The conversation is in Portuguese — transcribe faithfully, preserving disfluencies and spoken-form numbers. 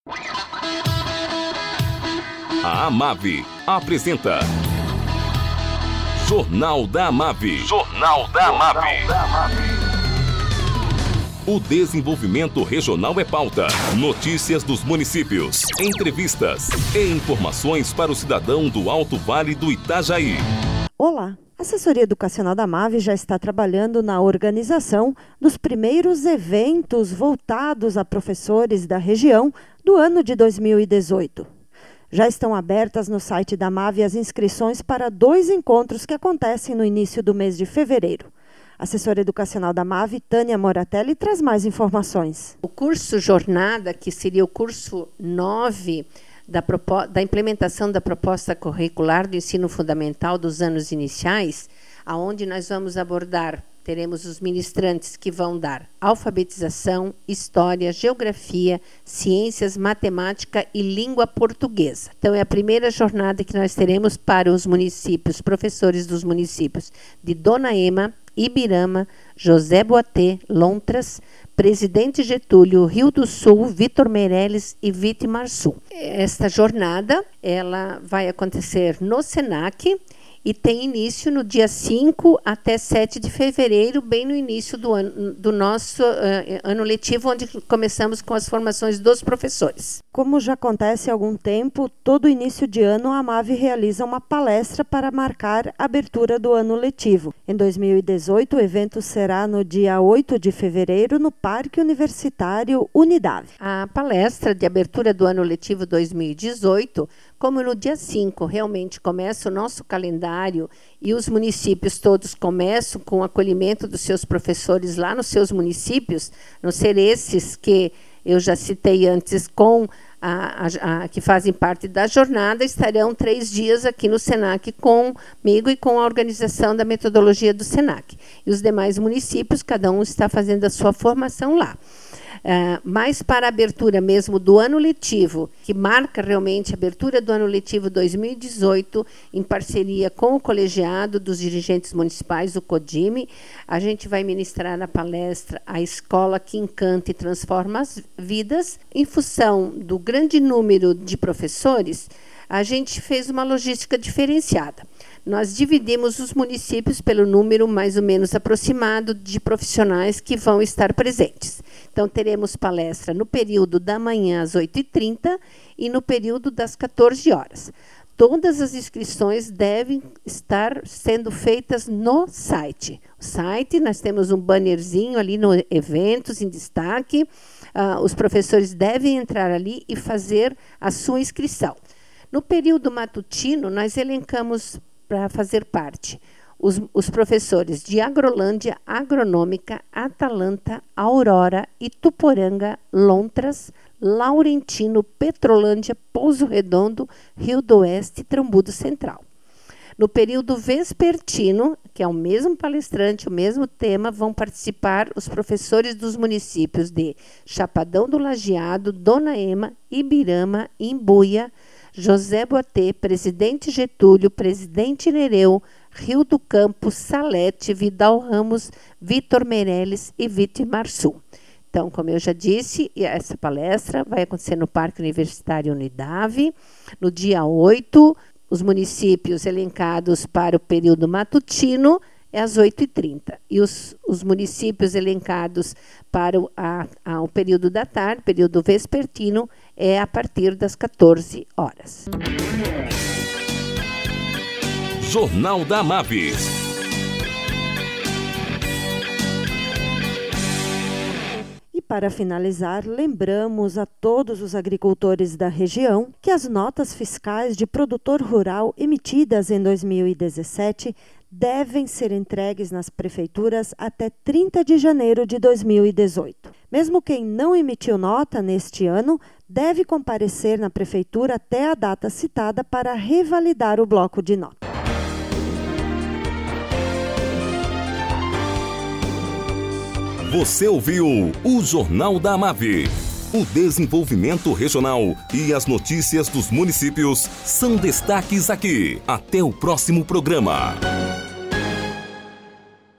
A Amave apresenta Jornal da Amave. Jornal da Amave. O desenvolvimento regional é pauta. Notícias dos municípios, entrevistas e informações para o cidadão do Alto Vale do Itajaí. Olá! A Assessoria Educacional da Amave já está trabalhando na organização dos primeiros eventos voltados a professores da região do ano de dois mil e dezoito. Já estão abertas no site da Amave as inscrições para dois encontros que acontecem no início do mês de fevereiro. A assessora educacional da Amave, Tânia Moratelli, traz mais informações. O curso Jornada, que seria o curso nove da, da implementação da proposta curricular do ensino fundamental dos anos iniciais, aonde nós vamos abordar, teremos os ministrantes que vão dar alfabetização, história, geografia, ciências, matemática e língua portuguesa. Então, é a primeira jornada que nós teremos para os municípios, professores dos municípios de Dona Ema, Ibirama, José Boatê, Lontras, Presidente Getúlio, Rio do Sul, Vitor Meireles e Vitimarçu. Esta jornada ela vai acontecer no SENAC e tem início no dia cinco até sete de fevereiro, bem no início do, ano, do nosso uh, ano letivo, onde começamos com as formações dos professores. Como já acontece há algum tempo, todo início de ano a Amave realiza uma palestra para marcar a abertura do ano letivo. Em dois mil e dezoito, o evento será no dia oito de fevereiro, no Parque Universitário Unidade. A palestra de abertura do ano letivo dois mil e dezoito, como no dia cinco realmente começa o nosso calendário e os municípios todos começam com o acolhimento dos seus professores lá nos seus municípios, não ser esses que eu já citei antes com a, a, a, que fazem parte da jornada, estarão três dias aqui no SENAC comigo e com a organização da metodologia do SENAC. E os demais municípios, cada um está fazendo a sua formação lá. Uh, mas para a abertura mesmo do ano letivo, que marca realmente a abertura do ano letivo dois mil e dezoito, em parceria com o colegiado dos dirigentes municipais, o CODIME, a gente vai ministrar na palestra A Escola que Encanta e Transforma as Vidas. Em função do grande número de professores, a gente fez uma logística diferenciada. Nós dividimos os municípios pelo número mais ou menos aproximado de profissionais que vão estar presentes. Então, teremos palestra no período da manhã às oito e trinta e no período das quatorze horas. Todas as inscrições devem estar sendo feitas no site. O site, nós temos um bannerzinho ali no Eventos, em destaque. Uh, os professores devem entrar ali e fazer a sua inscrição. No período matutino, nós elencamos para fazer parte os, os professores de Agrolândia, Agronômica, Atalanta, Aurora, Ituporanga, Lontras, Laurentino, Petrolândia, Pouso Redondo, Rio do Oeste e Trambudo Central. No período vespertino, que é o mesmo palestrante, o mesmo tema, vão participar os professores dos municípios de Chapadão do Lajeado, Dona Ema, Ibirama, Imbuia, José Boatê, Presidente Getúlio, Presidente Nereu, Rio do Campo, Salete, Vidal Ramos, Vitor Meireles e Vitimarçu. Então, como eu já disse, essa palestra vai acontecer no Parque Universitário Unidade, no dia oito, os municípios elencados para o período matutino é às oito e trinta. E os, os municípios elencados para o, a, a, o período da tarde, período vespertino, é a partir das quatorze horas. Jornal da Amave. E para finalizar, lembramos a todos os agricultores da região que as notas fiscais de produtor rural emitidas em dois mil e dezessete devem ser entregues nas prefeituras até trinta de janeiro de dois mil e dezoito. Mesmo quem não emitiu nota neste ano, deve comparecer na prefeitura até a data citada para revalidar o bloco de nota. Você ouviu o Jornal da Amave. O desenvolvimento regional e as notícias dos municípios são destaques aqui. Até o próximo programa.